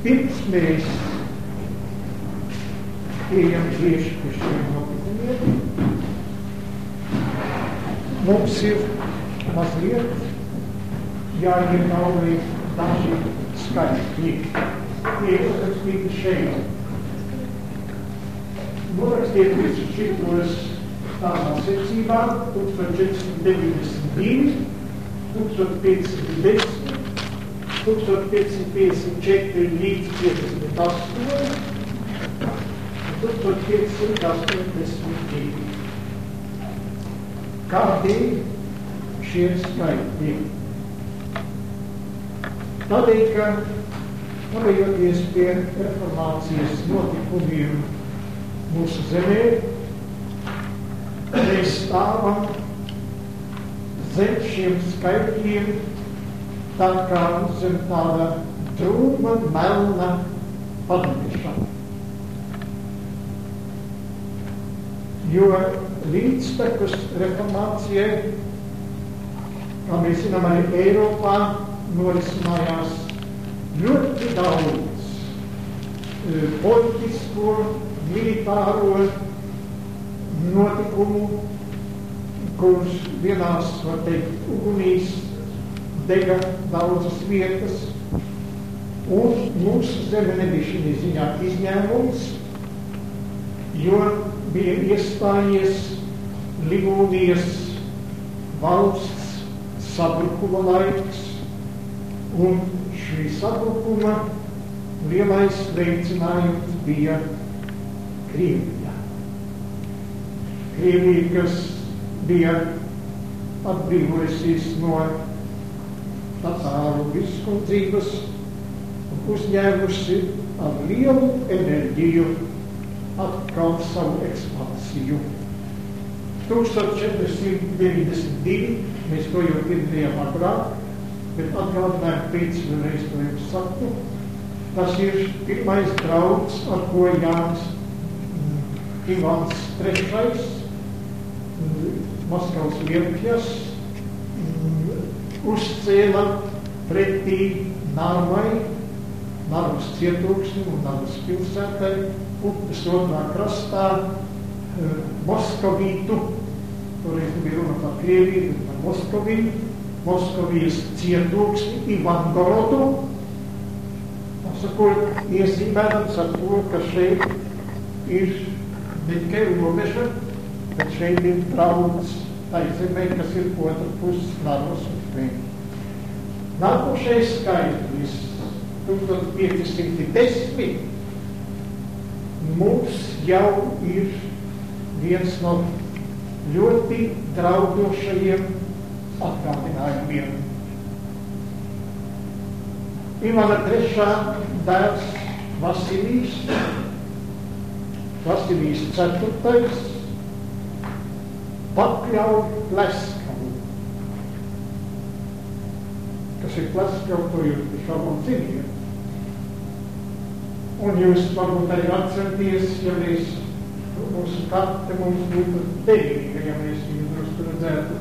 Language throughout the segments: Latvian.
Pirms mēs ejam tieši pie šiem notikumiem, mums ir mazliet jāienauj daži skaitļi. Tie ir uzrakstīti šeit. Norakstiet visus šitos tādā secībā 1492, 1510, 1554 līdz 58, 1582. Kādi šie skaitļi? Tādēļ, ka pavējoties pie reformācijas notikumiem mūsu zemē, mēs stāvam zem šiem skaitļiem tā kā zem tāda drūma, melna padamiešana. Jo līdztekus reformācijai, kā mēs zinām, arī Eiropā norisinājās ļoti daudz politisko, militāro notikumu, kurus vienās, var teikt, ugunīs dega daudzas vietas, un mūsu zeme nebija šī ziņā izņēmums, jo bija iestājies Livonijas valsts sabrukuma laiks, un šī sabrukuma lielais veicinājums bija Krievija. Krievija, kas bija atbrīvojusies no tatāru viskundzības un uzņēmusi ar lielu enerģiju atkal savu ekspansiju. 1492, mēs to jau dzirdējām agrāk, bet atgādinājām pēc vēlreiz to jums saku. Tas ir pirmais draugs, ar ko Jānis Ivans III, Maskavas lielpjas, uzcēla pretī Narvai, Narvas cietoksnim un Narvas pilsētai, upes otrā krastā Moskavītu, toreiz bija runa par Krieviju, bet par Moskaviju, Moskavijas cietoksni Ivangorodu, sakot, iezīmēdams ar to, ka šeit ir ne tikai robeža, bet šeit ir drauds tai zemē, kas ir otra puses Narvas upē. Nākošais skaitlis 1510 mums jau ir viens no ļoti draudošajiem atgādinājumiem. Ivana III dēls Vasilijs IV pakļauj Pleskavu. Kas ir Pleskava, to jūs šaubām ziniet. Un jūs varbūt arī atceraties, ja mēs, mūsu karte mums būtu derīga, ja mēs viņu drusku redzētu.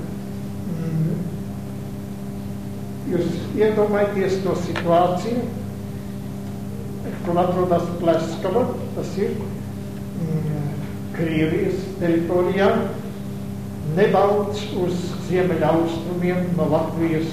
Jūs iedomājieties to situāciju, kur atrodas Pleskava, tas ir Krievijas teritorijā, nedaudz uz ziemeļaustrumiem no Latvijas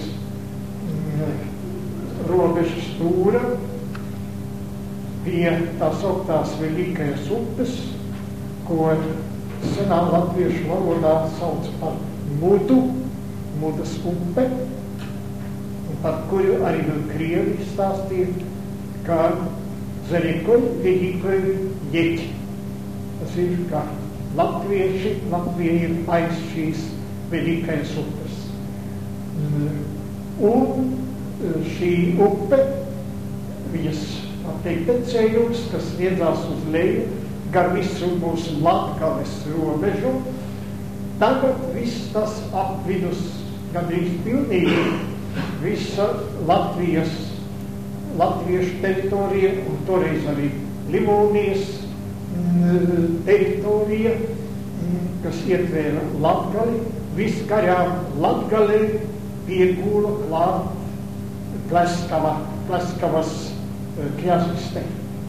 robežas stūra, pie tā sauktās Velikajas upes, ko senā latviešu valodā sauc par Mudas upe, par kuru arī vēl Krievi stāstīja, kā Zerikoļ, Velikoļ, Jeķi. Tas ir, kā Latvija ir aiz šīs Velikajas upes. Un šī upe, viņas, tā teikt, tecējums, kas viedzās uz leju, gar visu mūsu Latgales robežu, tagad viss tas apvidus gandrīz pilnīgi, visa latviešu teritorija un toreiz arī Livonijas teritorija, kas ietvēra Latgali, viss garām Latgalei piegūla klāt Pleskavas kņazistē.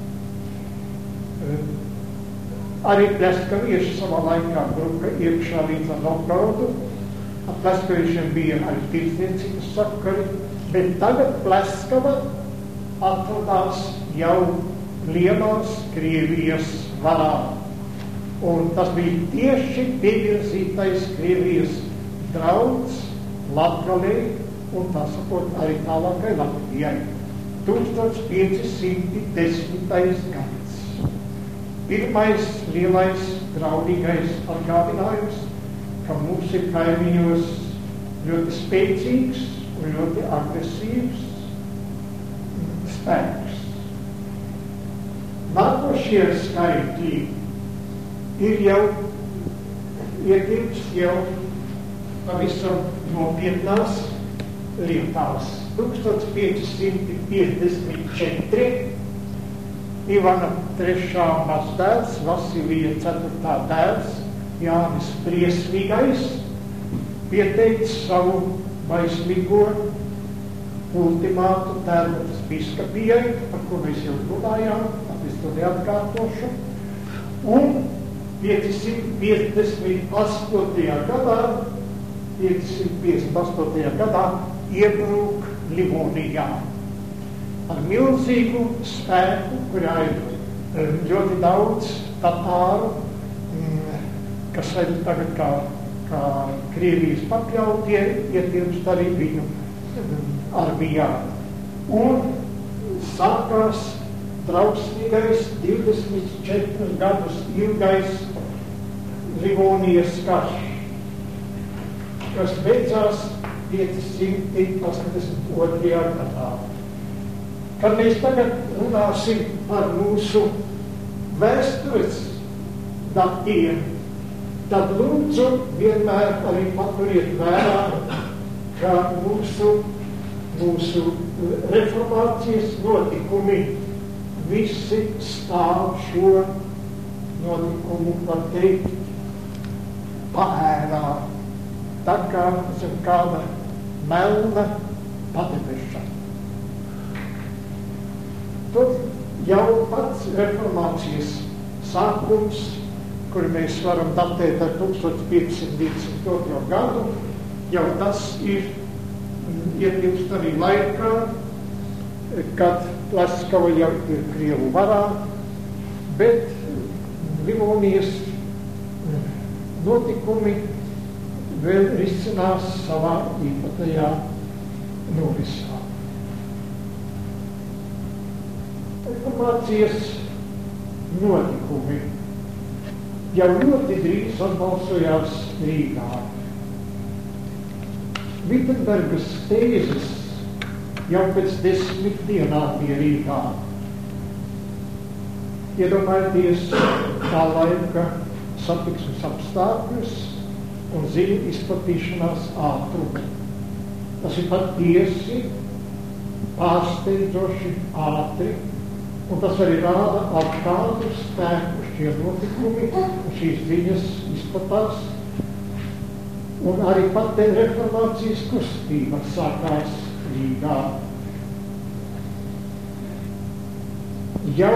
Arī pleskavieši savā laikā bruka iekšā līdz ar Novgorodu. Ar pleskaviešiem bija arī tirdzniecības sakari, bet tagad Pleskava atradās jau lielās Krievijas varā. Un tas bija tieši pievirzītais Krievijas drauds Latgalei un tā sakot arī tālākai Latvijai. 1510. gads. Pirmais lielais draudīgais atgādinājums, ka mums ir kaimiņos ļoti spēcīgs un ļoti agresīvs spēks. Nākošie skaitļi ir jau ietilps jau pavisam nopietnās lietās. 1554. Ivana III mazdēls, Vasilija IV dēls, Jānis Briesmīgais, pieteicis savu vaismīgo ultimātu Tērbatas biskupijai, par ko mēs jau runājām, tad es to neatkārtošu. Un 558. gadā iebrūk Livonijā ar milzīgu spēku, kurā ir ļoti daudz tatāru, kas arī tagad kā Krievijas pakļautie ietilpst arī viņu armijā. Un sākās drausmīgais 24 gadus ilgais Livonijas karš, kas beidzās 582. gadā. Kad mēs tagad runāsim par mūsu vēstures datiem, tad lūdzu vienmēr arī paturiet vērā, ka mūsu reformācijas notikumi visi stāv šo notikumu, var teikt, paērā, tā kā kāda melna padebeša. Tad jau pats reformācijas sākums, kuru mēs varam datēt ar 1522. gadu, jau tas ir ietilpst arī laikā, kad Pleskava jau ir Krievu varā, bet Livonijas notikumi vēl risinās savā īpatajā norisā. Reformācijas notikumi jau ļoti drīz atbalsojās Rīgā. Vitenbergas tēzes jau pēc 10 dienām bija Rīgā. Iedomājieties tā laika satiksmes apstākļus un ziņu izplatīšanās ātrumu. Tas ir patiesi pārsteidzoši ātri, un tas arī rāda, ar kādu spēku šie notikumi un šīs ziņas izplatās. Un arī pat reformācijas kustība sākās Rīgā. Jau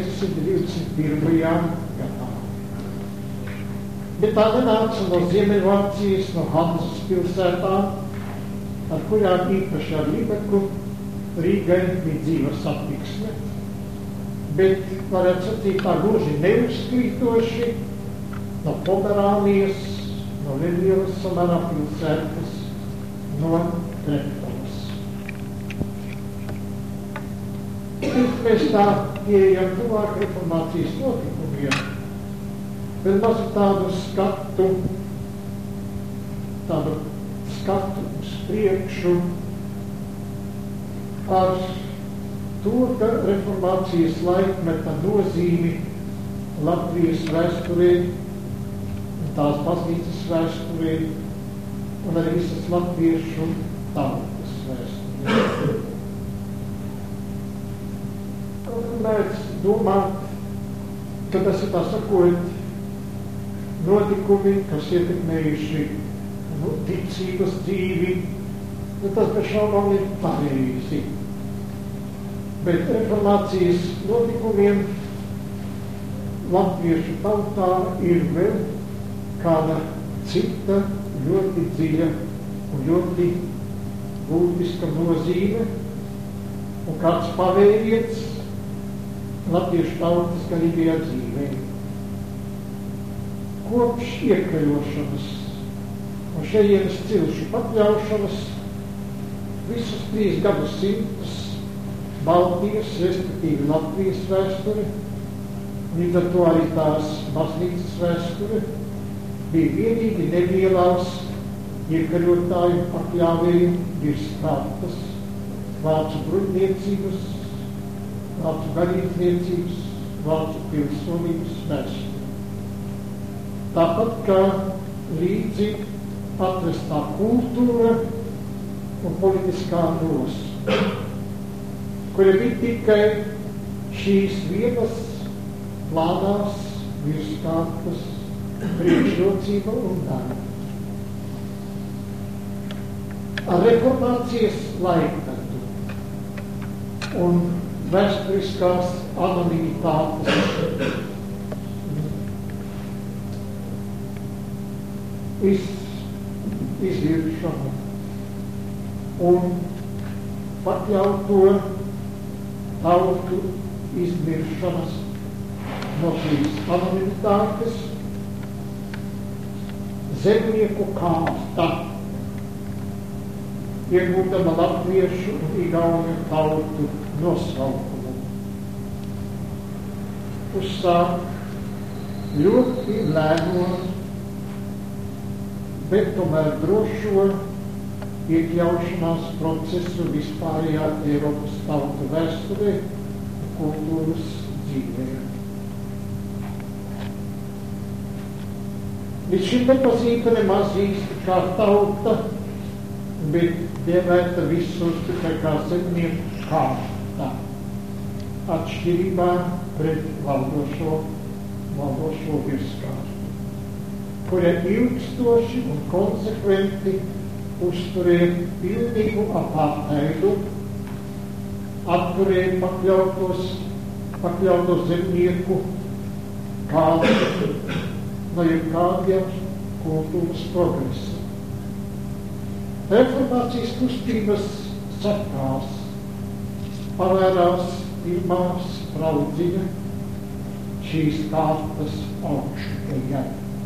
521. gadā. Bet tā nenāca no Ziemeļvācijas, no Hanzas pilsētām, ar kurām īpaši ar Lībeku Rīgai bija dzīva satiksme. Bet, varētu sacīt, tā gluži neuzkrītoši no Pomerānijas, no nelielas samērā pilsētas, no Treptovas. Pirms mēs tā ieejam tuvāk reformācijas notikumiem, bet mazu tādu skatu uz priekšu par to, ka reformācijas laikmeta nozīmi Latvijas vēsturē, tās baznīcas vēsturē un arī visas latviešu tautas vēsturē. Mēs domāt, ka tas ir tā sakot notikumi, kas ietekmējuši ticības dzīvi, tas bez šaubām ir pareizi. Pēc reformācijas notikumiem latviešu tautā ir vēl kāda cita ļoti dziļa un ļoti būtiska nozīme un kāds pavēriens latviešu tautas garīgajā dzīvē. Kopš iekļaušanas un šejienes cilšu pakļaušanas visus 3 gadsimtus Baltijas, respektīvi Latvijas vēsture, līdz ar to arī tās baznīcas vēsture, bija vienīgi nelielās iekarotāju pakļāvēju virs kārtas, vācu bruņniecības, vācu garīdzniecības, vācu pilsonības vēsture. Tāpat kā līdzi atrastā kultūra un politiskā drosme, kura bija tikai šīs vienas plānās virskārtas priekšrocība un darba. Ar reformācijas laikmetu un vēsturiskās anonimitātes izviršanu un pakļauto tautu izmiršanas no šīs anonimitātes zemnieku kārta iegūdama latviešu un igauņu tautu nosaukumu. Uzsāk ļoti lēno, bet tomēr drošo iekļaušanās procesu vispārējā Eiropas tautu vēsturē un kultūras dzīvē. Līdz šim nepazīta nemaz īsti kā tauta, bet dēvēta visus tikai kā zemnieku kārta, atšķirībā pret valdošo virskārtu, kura ilgstoši un konsekventi uzturēja pilnīgu apartheidu, atturēja pakļautos zemnieku kārtu no jebkādiem kultūras progresa. Reformācijas kustības sekās pavērās pirmās praudzīga šīs kārtas augšupējai.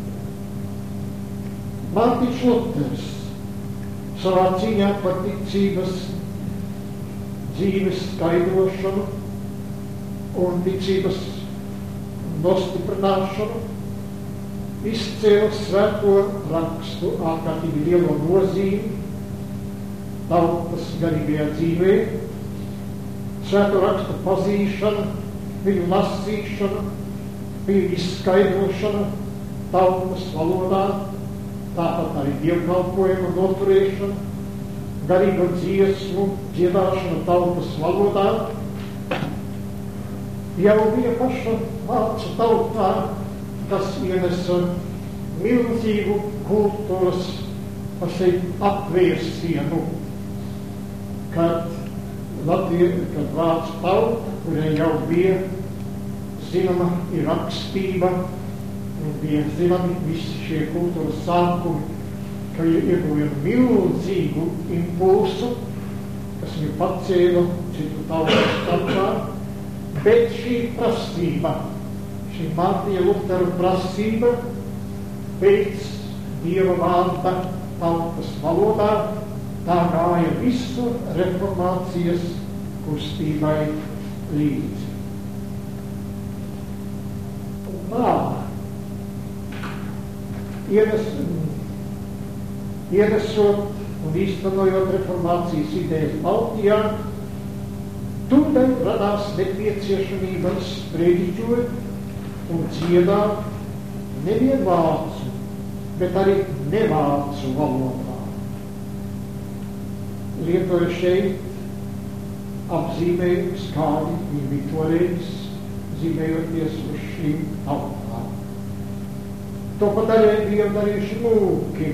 Mārtiņš Luters savā cīņā par ticības dzīves skaidrošanu un ticības nostiprināšanu izcēla svēto rakstu ārkārtīgi lielo nozīmi tautas garīgajā dzīvē, svēto rakstu pazīšana, viņu lasīšana, viņu izskaidrošana tautas valodā, tāpat arī dievkalpojuma noturēšana, garīgo dziesmu dziedāšana tautas valodā, jau bija paša vācu tautā, kas ienesa milzīgu kultūras apvērsienu, kad vācu tauta, kurai jau bija zināma ir rakstība, bija zināmi visi šie kultūras sākumi, ka ieguva milzīgu impulsu, kas viņu pacēla citu tautas starpā, bet šī prasība, šī Mārtiņa Lutera prasība pēc Dieva vārda tautas valodā, tā gāja visu reformācijas kustībai līdzi. Tā, ienesot un īstenojot reformācijas idejas Baltijā, tūdaļ radās nepieciešamība sprediķot un dziedāt nevien vācu, bet arī nevācu valodā. Lietoja šeit apzīmējums, kādi viņi bija toreiz, zīmējoties uz šīm tautām. To pat arī bija darījuši mūki,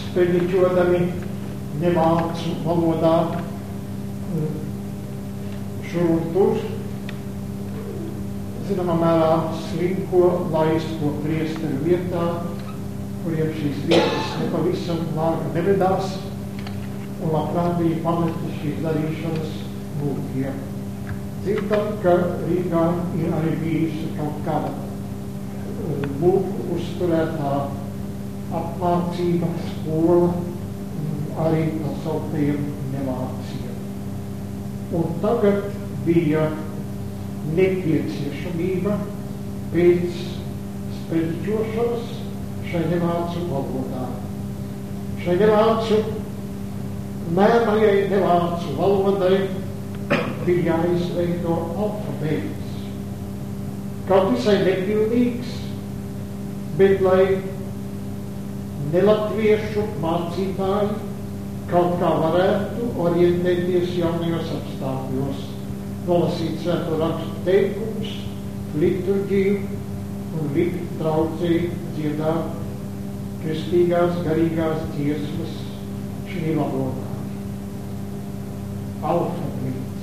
sprediķodami nevācu valodā Šūtus, zināmā mērā slinko laisko priesteru vietā, kuriem šīs vietas nepavisam labi nevedās, un labprāt bija pamesti šīs darīšanas mūkiem. Dzirdam, ka Rīgā ir arī bijusi kaut kāda mūku uzturētā apmācība, skola, arī tā sauktajiem nevāciem. Un tagad bija nepieciešamība pēc sprediķošanas šai nevācu valodā. Šai nevācu, mēmajai nevācu valodai bija jāizveido alfabēts. Kaut visai nepilnīgs, bet lai nelatviešu mācītāji kaut kā varētu orientēties jaunajos apstākļos, nolasīt svēto rakstu teikumus, liturģiju un likt traucēji dziedāt kristīgās garīgās dziesmas šī valodā. Alfabēts.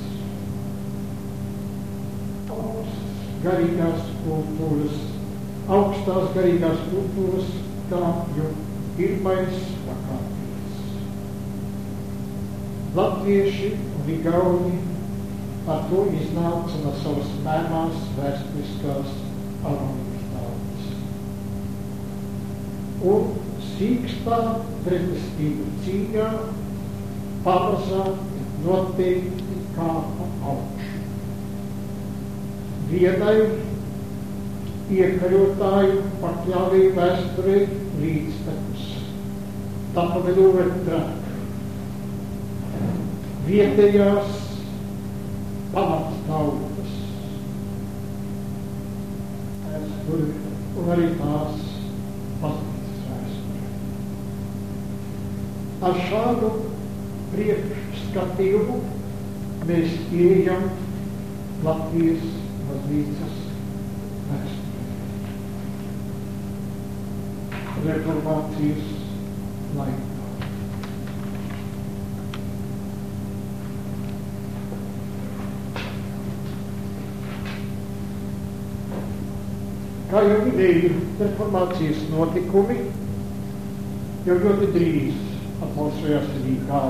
Garīgās kultūras, augstās garīgās kultūras kāpju pirmais pakāpiens. Latvieši un igauni ar to iznāca no savas mēmās vēsturiskās anonimitātes. Un sīkstā pretestību cīņā pamazā noteikti kāpa augšu. Vienai iekaļotāju pakļāvīja vēsturē līdztekus. Tapa vedovetra vietējās pamatstautas vēsturi un arī tās baznīcas vēsturi. Ar šādu priekšskatījumu mēs ieejam Latvijas baznīcas vēsturē. Reformācijas laikā. Kā jau minēju, reformācijas notikumi jau ļoti drīz atmosfējās Rīgā.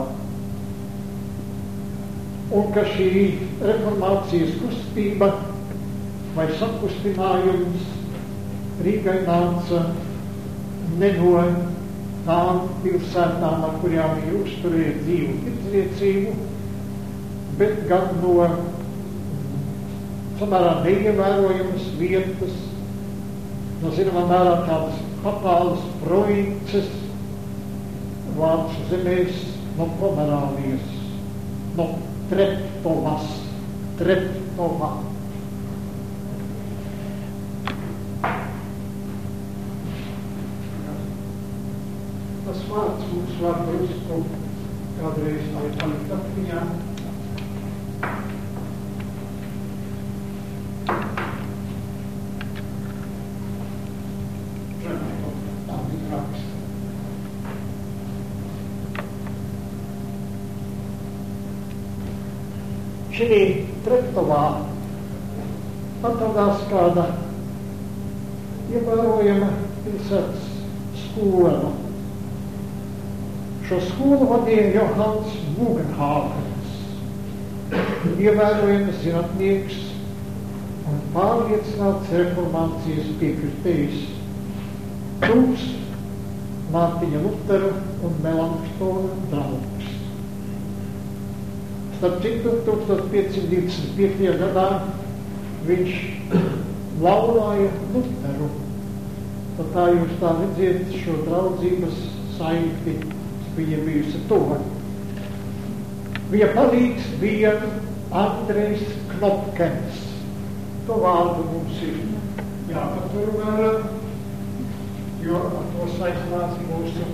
Un ka šī reformācijas kustība vai sakustinājums Rīgai nāca ne no tām pilsētām, ar kurām viņi uzturēja dzīvu tirdzniecību, bet gan no samērā neievērojamas vietas, no zināmā mērā tādas papālas provinces Vācu zemēs no Pomerānijas, no Treptova. Tas vārds mums var drusku kādreiz lai palikt atmiņā. Šī Treptovā atradās kāda ievērojama pilsētas skola. Šo skolu vadīja Johans Bugenhāfens, ievērojams zinātnieks un pārliecināts reformācijas piekritējs, tuvs Mārtiņa Lutera un Melanchtona draugs. Starp citu, 1525. gadā viņš laulāja Luteru. Tad tā jūs tā redziet šo draudzības saikti bija bijusi tuva. Viņa palīgs bija Andrejs Knopkens. To vārdu mums ir jāpatur vērā, jo ar to saistās mūsu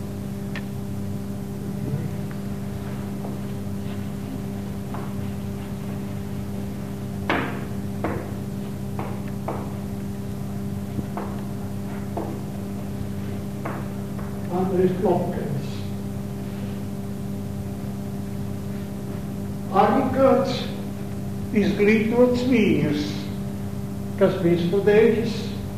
Andrejs Knopkens. Arī kāds izglītots vīrs, kas bija studējis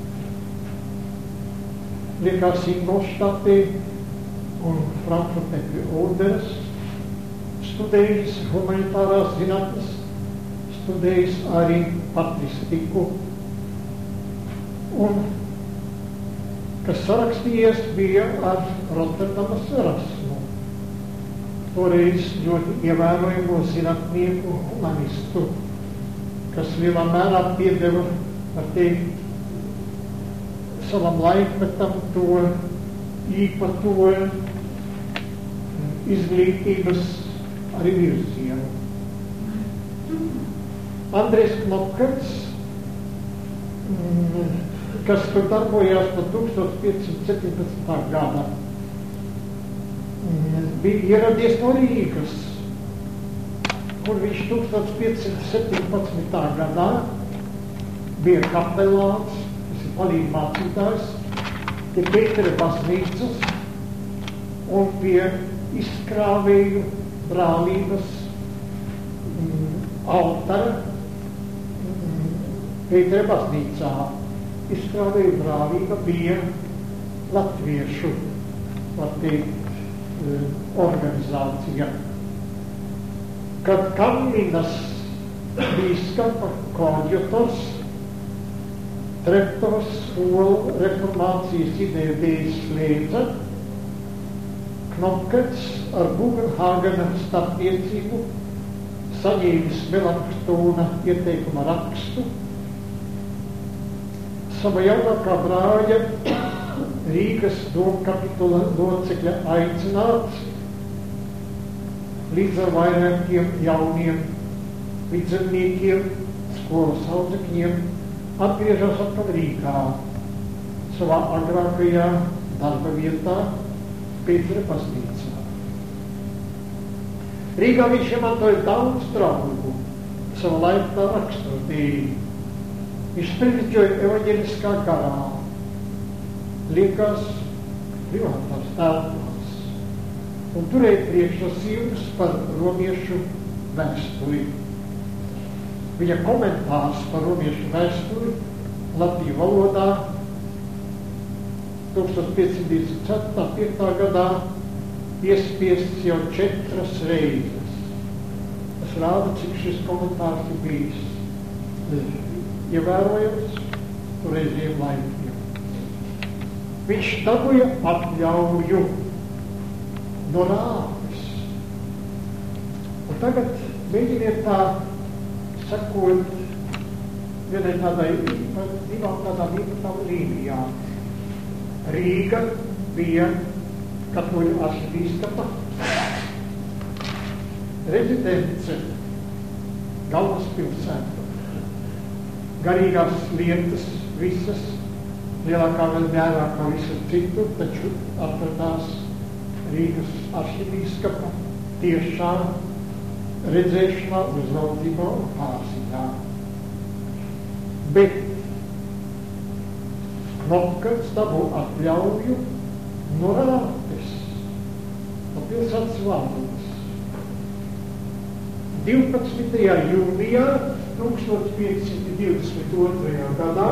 Liekās Ingolštatē un Frankfurtē pie Oderas, studējis humanitārās zinātnes, studējis arī patristiku, un kas sarakstījies bija ar Rotterdamas Erasmu, toreiz ļoti ievērojamo zinātnieku humanistu, kas lielā mērā piedeva, var teikt, savam laikmetam to īpato izglītības arī virzienu. Andrejs Knopkerts, kas tur darbojās no 1517. gada, bija ieradies no Rīgas, kur viņš 1517. gadā bija kapelāns, palīdz mācītājs, pie Pētera baznīcas un pie izkrāvēju brālības altara Pētera baznīcā. Izkrāvēju brālība bija latviešu, var teikt, organizācija. Kad Kamninas bīskapa koadjutors Treptovas skolu reformācijas ideju dēļ slēdza, Knopkerts ar Bugenhāgena starpniecību saņēmis Melanchtona ieteikuma rakstu. Sava jaunākā brāļa Rīgas domkapitula locekļa aicināts līdz ar vairākiem jauniem līdzdarbniekiem, skolas audzekņiem, atgriežas atkal Rīgā, savā agrākajā darba vietā, Pētera baznīcā. Rīgā viņš iemantoja daudz draugu savā laikā rakstura dēļ. Viņš sprediķoja evaņģeliskā garā, Liekās privātās telpās un turēja priekšlasījumus par romiešu vēsturi. Viņa komentārs par romiešu vēsturi latviešu valodā 1524. gadā iespiests jau 4 reizes. Tas rāda, cik šis komentārs ir bijis ievērojams toreiziem laikiem. Viņš dabūja atļauju no Rāvis. Un tagad mēģiniet tā sakot vienai divām tādām īpatām līnijām. Rīga bija katoļu arhibīskapa rezidence, galvaspilsēta. Garīgās lietas visas, lielākā vēl mērā kā visur citur, taču atradās Rīgas arhibīskapa tiešā redzēšanā, uzraudzībā un pārziņā. Bet Knopkerts dabū atļauju no Rātes, no pilsētas valdes. 12. jūnijā 1522. gadā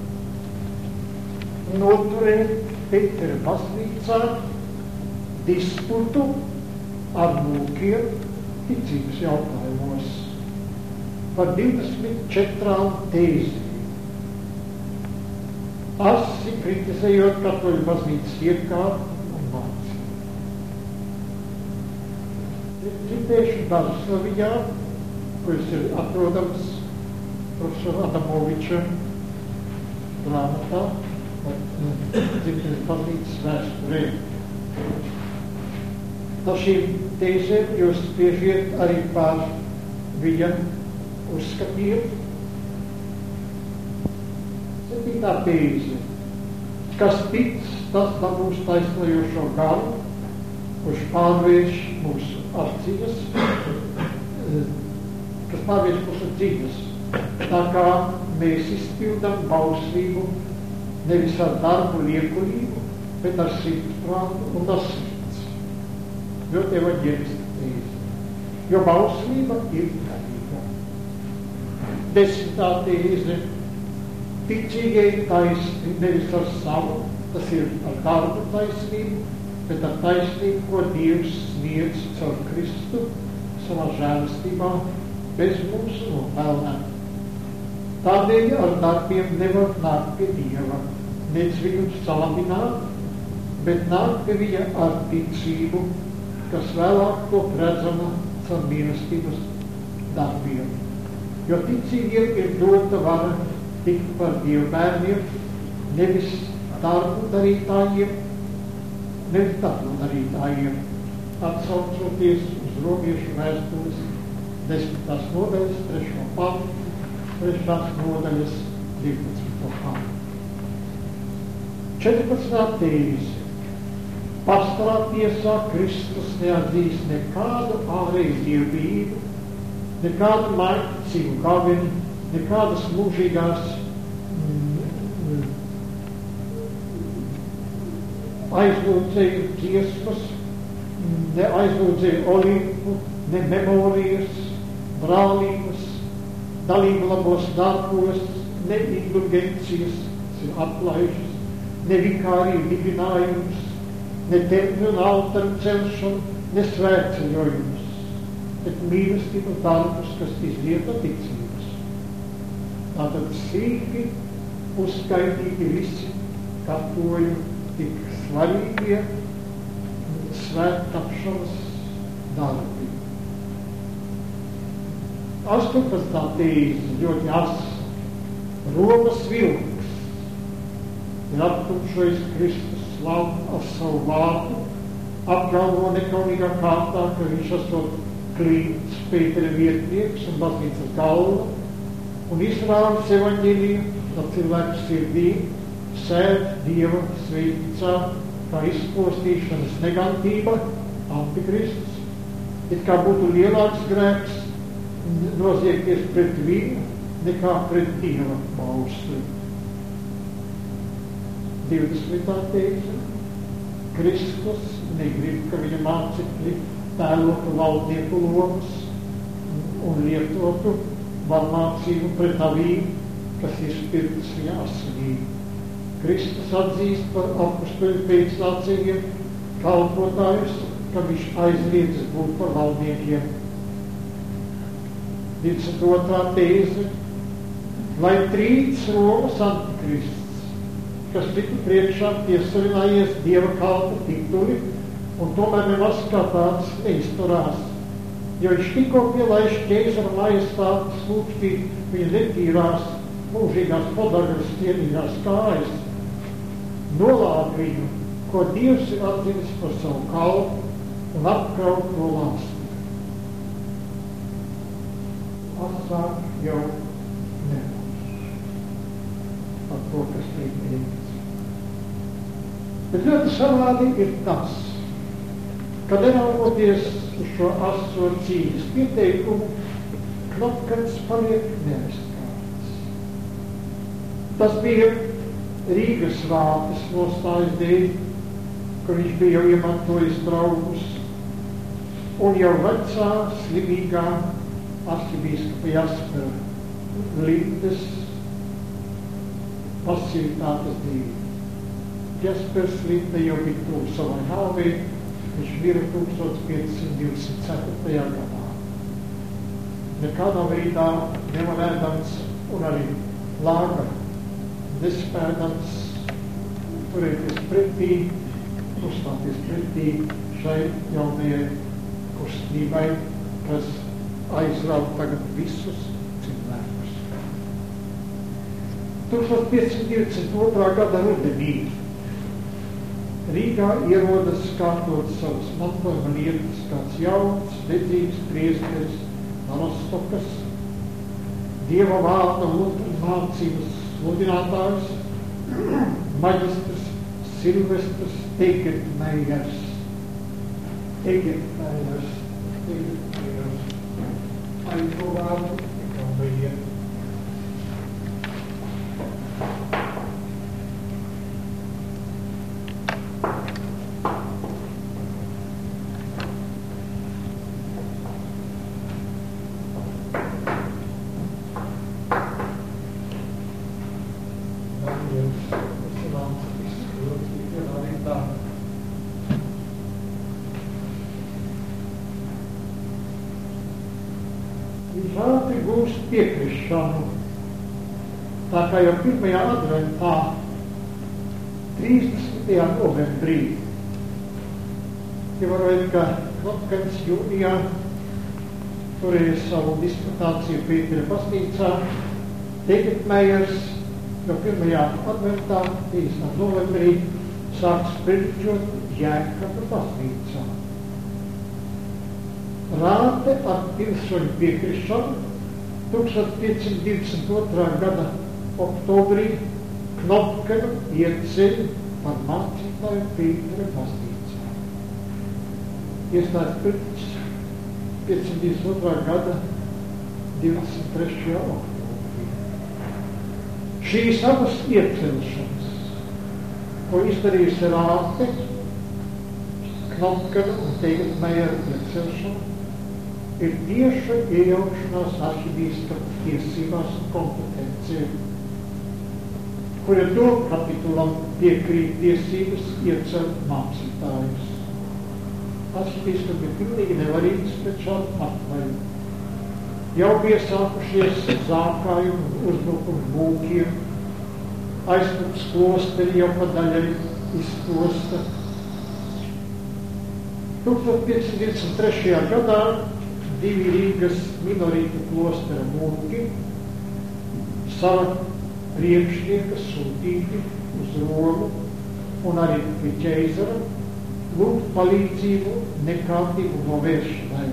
noturēt Pētera baznīcā disputu ar mūkiem ticības jautājumos par 24 tēzēm. Asi kritizējot katoļu baznīcas iekārtu un mācību. Citēšu dažus no viņām, kuras ir atrodams profesora Adamoviča grāmatā dzimtenes baznīcas vēsturē. No šīm tēzēm jūs spriežiet arī par viņa uzskatiem. 7. tēze. Kas tic, tas dabūs taisnojošo garu, kurš pārvērš mūsu acīs, kas pārvērš mūsu dzīves. Tā kā mēs izpildām bauslību nevis ar darbu liekulību, bet ar sirdsprātu un ar sirds. Ļoti evaņģēliska tēze. Jo bauslība ir garīga. 10. tēze. Ticīgie taisni nevis ar savu, tas ir ar darbu taisnību, bet ar taisnību, ko Dievs sniedz caur Kristu savā žēlastībā bez mūsu nopelnēm. Tādēļ ar darbiem nevar nākt pie Dieva, nec viņu salabināt, bet nākt pie viņa ar ticību, kas vēlāk to redzama caur mīlestības darbiem. Jo ticīgiem ir dota vara tikt par Dieva bērniem, nevis darbu darītājiem, atsaucoties uz Romiešu vēstules 10. nodaļas 3. pantu, 3. nodaļas 12. pantu. 14. tēze. Pastāvā tiesā Kristus neatzīst nekādu ārēju dievību, nekādu maiticīgu gaveni, nekādas mūžīgās aizlūdzēju dziesmas, ne aizlūdzēju olimpu, ne memorijas, brālības, dalību labos darbos, ne indulgencijas, atlaižas, ne vikāriju dibinājums, ne tempļu un altaru celšanu, ne svētceļojumus, bet mīlestības darbus, kas izriet no ticības. Tātad sīki uzskaitīti visi katoļu tik svarīgie svēttapšanas darbi. 18. tēze ļoti asa. Romas vilks ir aptumšojis Kristus slavu ar savu vārdu, apgalvo nekaunīgā kārtā, ka viņš esot Klīns, Pētera vietnieks un baznīcas galva, un Izraēlas evaņģēliju no cilvēku sirdī sēd Dieva svētīcā, kā izpostīšanas negantība, antikrists, it kā būtu lielāks grēks noziegties pret viņu, nekā pret Dieva bausli. 20. tēze. Kristus negrib, ka viņa mācekļi tēlotu valdnieku lomas un lietotu varmācību pret avīm, kas izpirktas viņa asinī. Kristus atzīst par apustuļu pēcnācējiem kalpotājus, ka viņš aizliedzis būt par valdniekiem. 22. tēze. Lai trīc Romas antikrists, kas tika priekšā piesavinājies Dieva kalpa tituli, un tomēr nemaz kā tāds neizturās, jo viņš tikko pielaiž ķēzara majestātes lūgstīt viņa netīrās, mūžīgās podagras cienīgās kājas, nolāda viņu, ko Dievs ir atzinis par savu kalpu un apkraut to lāstu. Asāk jau nebūs par to, kas tiek teikts. Bet ļoti savādi ir tas, ka neraugoties uz šo aso cīņas pieteikumu, Knopkans paliek neaizskārts. Tas bija Rīgas vātes nostājas dēļ, ka viņš bija jau iemantojis draugus, un jau vecā, slimīgā arhibīskapa Jaspera Lindes pasivitātes dēļ. Jaspers Linde jau bija tuvu savai nāvei, viņš mira 1524. gadā. Nekādā veidā nevarēdams un arī lāga nespēdams turēties pretī, uzstāties pretī šai jaunajai kustībai, kas aizrauj tagad visus cilvēkus. 1522. gada rudenī Rīgā ierodas kārtot savas mantojuma lietas kāds jauns, dedzīgs priesteris Rostokas, Dieva vārda un mācības sludinātājs, maģistrs Silvestrs Egertmējers. Aizto vārdu, nekam bija. Dievs, tas ir lāns izskatīt, ir arī tā. Žāti gūst piekrišanu, tā kā jau pirmajā adventā, 30. novembrī, ja var veikt, ka Knopkens jūnijā turēja savu disputāciju Pētera baznīcā, Tegetmējers jau pirmajā adventā, 30. novembrī, sāks prediķot Jēkaba baznīcā. Rāte ar pilsoņu piekrišanu 1522. gada oktobrī Knopkenu ieceļ par mācītāju Pētera baznīcā. Iestājas pirms 522. gada 23. oktobrī. Šīs abas iecelšanas, ko izdarījusi Rāte, Knopkena un Tegetmējera iecelšana, ir tieša iejaukšanās arhibīskapa tiesībās un kompetencijā, kura dod kapitulam piekrīt tiesības iecelt mācītājus. Arhibīskapi ir pilnīgi nevarīgs pret šādu atmaiņu. Jau bija sākušies zākājumi un uzbrukumi mūkiem, aizpats klosteri jau pa daļai izklosta. 1523. gadā divi Rīgas minorītu klostera mūki sava priekšnieka sūtīti uz Romu un arī pie ķeizara lūgt palīdzību nekārtību novēršanai.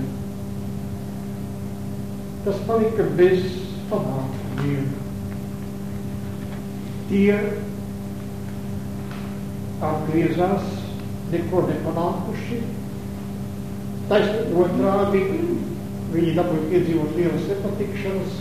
Tas palika bez panākumiem. Tie atgriezās neko nepanākuši, taisni otrādi viņi dabūja piedzīvot lielas nepatikšanas.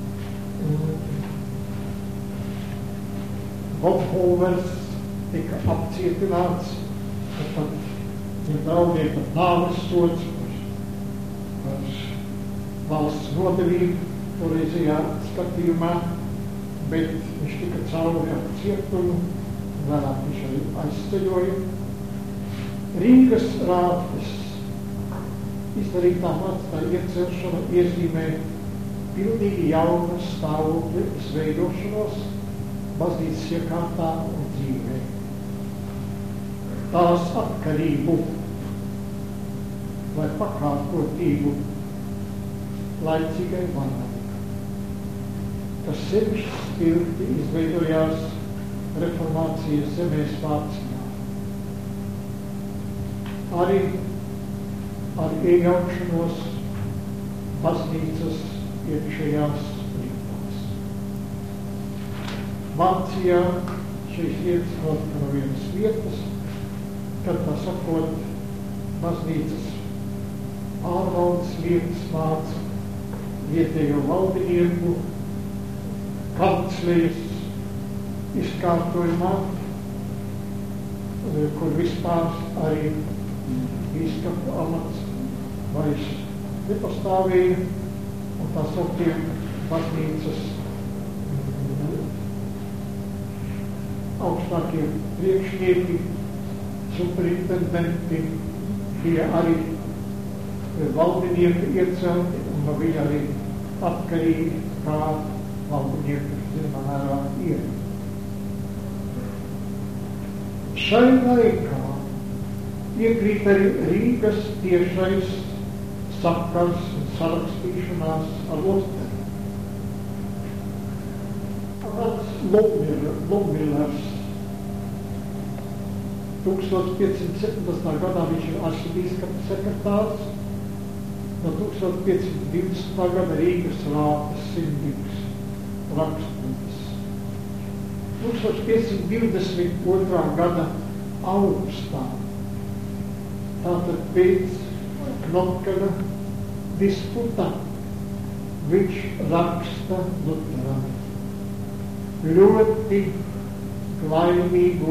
Bonhoeffers tika apcietināts, un pat viņa draudēja pat nāves sods par valsts nodevību toreizajā skatījumā, bet viņš tika cauri ar cietumu, vēlāk viņš arī aizceļoja. Rīgas Rātes izdarītā mācītāja iecelšana iezīmē pilnīgi jauna stāvokļa izveidošanos baznīcas iekārtā un dzīvē. Tās atkarību vai pakārtotību laicīgai varai, kas sevišķi spilgti izveidojās reformācijas zemēs Vācijā. Arī ar iejaukšanos baznīcas iekšējās lietās. Vācijā šīs lietas notika no vienas vietas, kad tā sakot, baznīcas ārvaldes lietas māca vietējo valdinieku kanclejas izkārtojumā, kur vispār arī bīskapu amats vairs nepastāvēja, un tā sauktie baznīcas augstākie priekšnieki, superintendenti bija arī valdinieki iecelti, un no viņa arī atkarīgi, kā valdinieki zināmā mērā ir. Šai laikā iekrīt arī Rīgas tiešais sakars un sarakstīšanās ar Luteri. Lubmillers 1517. gadā viņš ir arhibīskapa sekretārs, no 1520. gada Rīgas Rātes sindīgs rakstnieks. 1522. gada augustā, tātad pēc Knopkena disputa, viņš raksta Luteram ļoti laimīgu,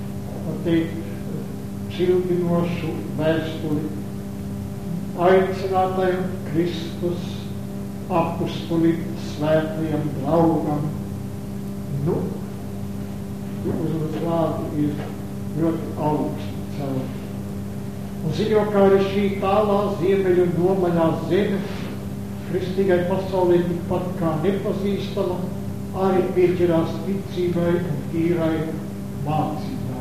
cildinošu vēstuli aicinātajam Kristus apustulim svētajam draugam. vārdi ir ļoti augsti celti. Un ziņo, kā arī šī tālā ziemeļu un nomaļā zeme kristīgai pasaulē tikpat kā nepazīstama, arī pieķerās ticībai un tīrai mācībai.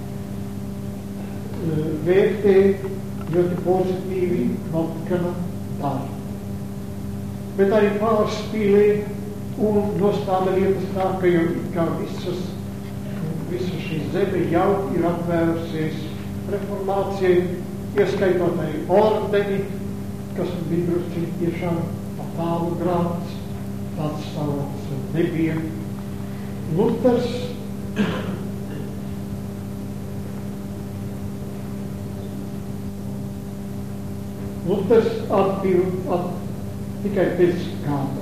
Vērtē ļoti pozitīvi Notkana darbu. Bet arī pārspīlē un nostāda lietas tā, ka jau kā visa šī zeme jau ir atvērusies reformācijai, ieskaitot arī ordeni, kas bija drusciņi tiešām pa tālu grāts, tāds savs nebija. Luters atbild tikai pēc gada.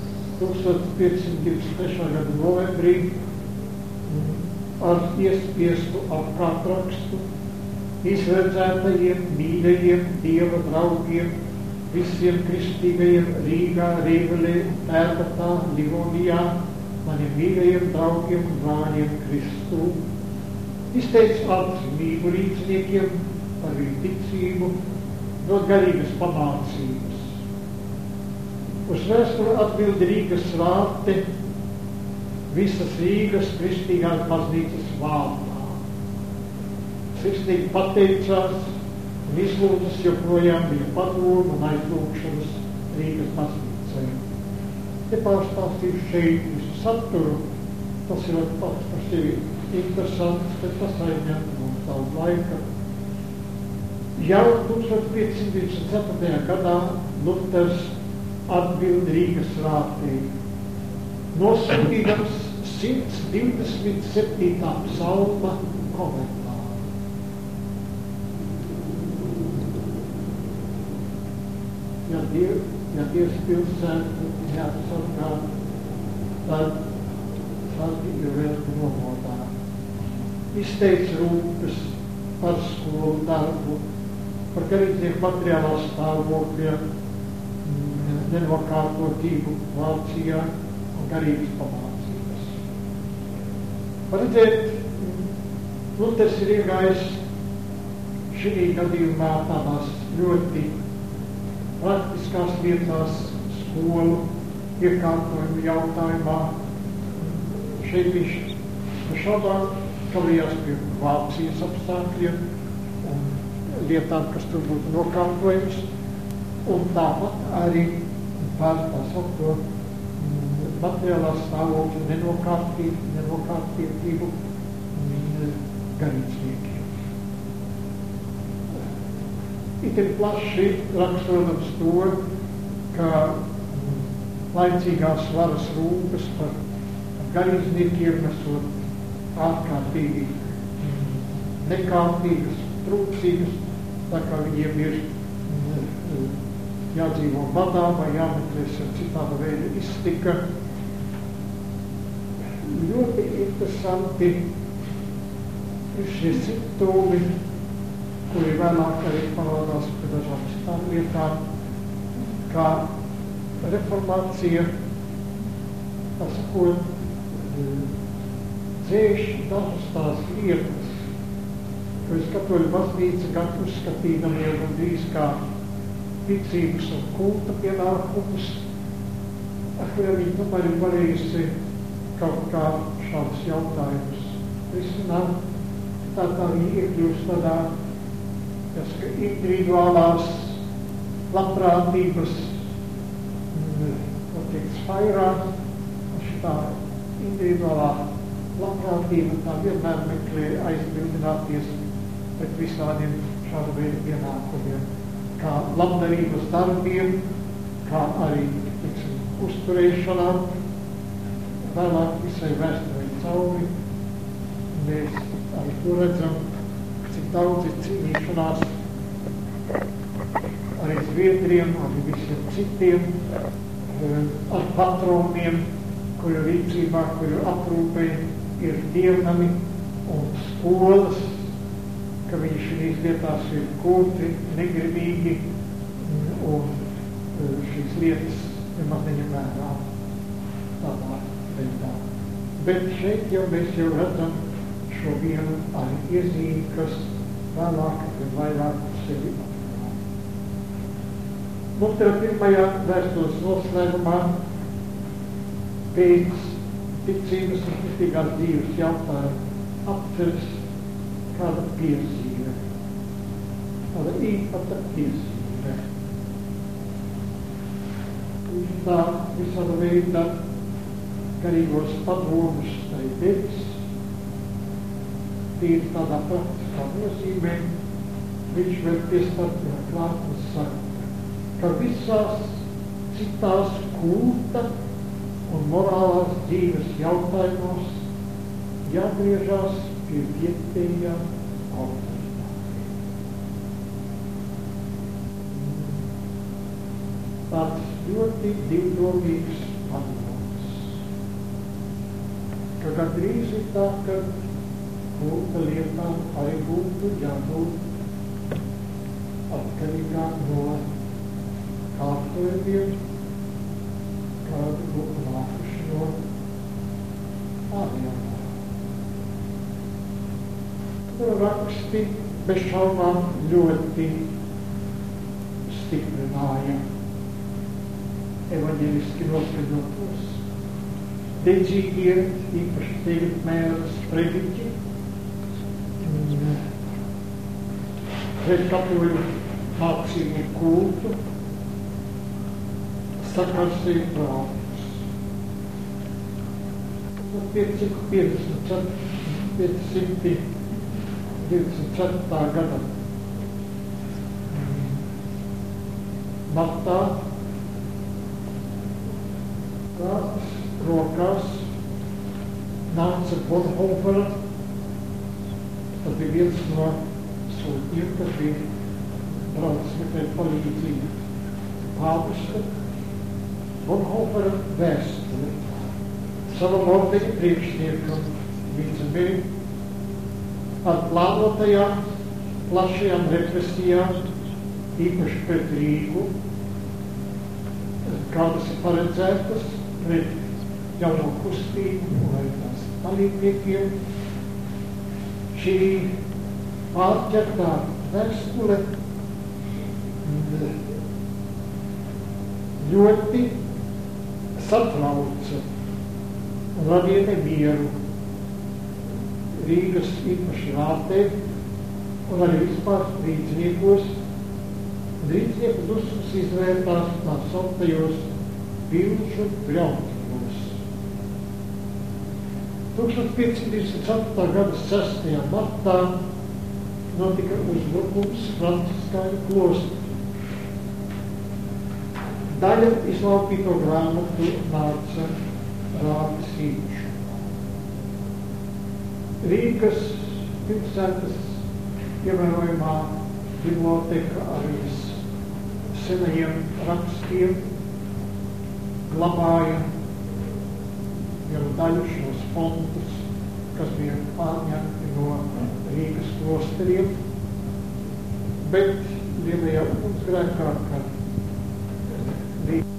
1523. gada novembrī ar iespiestu apkārtrakstu izredzētajiem, mīļajiem Dieva draugiem, visiem kristīgajiem Rīgā, Rīvelē, Tērbatā, Livonijā, maniem mīļajiem draugiem un brāļiem Kristū. Izteica atzinību rīcniekiem par viņu ticību, no garīgas pamācības. Uz vēsturi atbild Rīgas svāte, visas Rīgas kristīgās baznīcas vārdā. Sirsnīgi pateicās un izlūdzas joprojām bija padomu un aizlūgšanas Rīgas baznīcai. Nepārstāstīšu šeit visu saturu, tas ir pats par sevi interesants, bet tas aizņem mums daudz laika. Jau 1524. gadā Luters atbild Rīgas svātē, nosūtījams 127. psalma komentāru. Ja Dievs pilsētu neapsargā, tad sargi ir velti nomodā. Izteica rūpes par skolu darbu, par garīdznieku materiālā stāvokļa, nenokārtotību Vācijā un garīgas pamācības. Paredzēt, Luters ir iegājis šī gadījumā tādās ļoti praktiskās lietās, skolu iekārtojumu jautājumā. Šeit viņš šaubām kavījās pie Vācijas apstākļiem un lietām, kas tur būtu nokārtojums, un tāpat arī par tā saukto materiālā stāvokļa nenokārtību garīdzniekiem. Itin plaši raksturams to, ka laicīgās varas rūpes par garīdzniekiem esot ārkārtīgi nekārtīgas, trūcīgas, tā kā viņiem ir jādzīvo badā vai jāmeklēs ar citāda veida iztika. Ļoti interesanti ir šie simptomi, kuri vēlāk arī parādās pie dažām citām lietām, kā reformācija, tā sakot, dzēš dažas tās lietas, ko katoļu baznīca gan uzskatījama jau gandrīz kā ticības un kulta pienākumus, ar kuriem viņi tomēr ir varējusi kaut kā šādus jautājumus risināt. Tā viņi iekļūst tādā individuālās labprātības, sfairā, šitā individuālā labprātība tā vienmēr meklē aizbildināties pret visādiem šāda veida pienākumiem, kā labdarības darbiem, kā arī, uzturēšanām. Vēlāk visai vēsturei cauri mēs arī to redzam, cik daudz ir cīnīšanās arī Zviedriem, arī visiem citiem, ar patroniem, kuru rīcībā, kuru aprūpē ir dievnami un skolas, ka viņi šīs vietās ir kurti, negribīgi un šīs lietas nemaz neņem vērā tādā veidā. Bet šeit jau mēs jau redzam šo vienu arī iezīmi, kas vēlāk ir vairāk sevi atklāja. Mums ir pirmajā vēstules noslēgumā pēc ticības un kristīgās dzīves jautājumu apceras kāda piezīme, kāda īpata piezīme. Tā visāda veida garīgos padomus tai devis, tīri tādā praktiskā nozīmē, viņš vēl piestarpina klāt un saka, ka visās citās kulta un morālās dzīves jautājumos jāgriežās pie vietējā autoritāte. Tāds ļoti divdomīgs padoms, ka gandrīz ir tā, ka kulta lietām arī būtu jābūt atkarīgāk no kārtojumiem, kādi būtu nākuši no ārējām. Raksti bez šaubām ļoti stiprināja evaņģeliski noskaņotos. Dedzīgie, īpaši tagad mēras sprediķi, pret katoļu mācību kultu, sakarsīja prātus. 524. gada martā kāds rokās nāca Bonhoeffera, tas bija viens no sūtņiem, kas bija braucis meklēt palīdzību pāvestu. Bonhoeffera vēstuli savam ordeņa priekšniekam Vīdzemē ar plānotajām plašajām represijām, īpaši pret Rīgu, kādas ir paredzētas pret jauno kustību vai tās dalībniekiem. Šī pārķertā vēstule ļoti satrauca un radīja nemieru Rīgas īpaši vārtē un arī vispār rīdzniekos. Rīdznieku dusmas izvērtās tā sauktajos pilšu bļautros. 1524. gada 6. martā notika uzbrukums Franciskāņu klostrī. Daļa izlaupīto grāmatu nāca Rāvis īpašumā. Rīgas pilsētas ievērojamā biblioteka ar senajiem rakstiem glabāja jau daļu šos fondus, kas bija pārņemti no Rīgas klosteriem, bet lielajā ugunsgrēkā, kad